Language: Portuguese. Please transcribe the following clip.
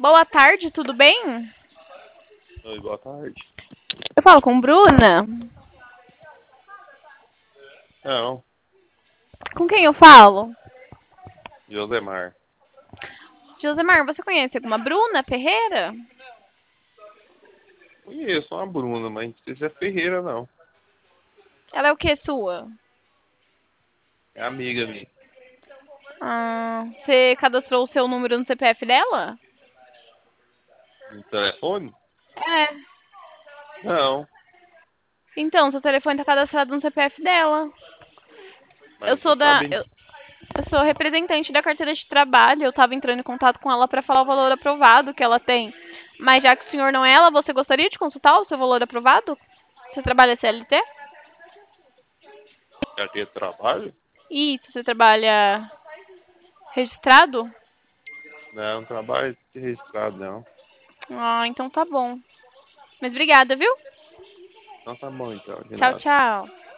Boa tarde, tudo bem? Oi, boa tarde. Eu falo com Bruna? Não, Com quem eu falo? Josemar. Josemar, você conhece alguma Bruna Ferreira? Conheço uma Bruna, mas não sei se é Ferreira, não. Ela é o que sua? É amiga minha. Você cadastrou o seu número no CPF dela? No telefone? É. Não, Então, seu telefone tá cadastrado no CPF dela. Eu mas sou tô da. sabendo. Eu sou representante da carteira de trabalho. Eu tava entrando em contato com ela para falar o valor aprovado que ela tem. Mas já que o senhor não é ela, você gostaria de consultar o seu valor aprovado? Você trabalha CLT? Carteira de trabalho? Isso, você trabalha registrado? Não, trabalho de registrado, não. Então tá bom. Mas obrigada, viu? Então tá bom, então, de Tchau, nada. tchau.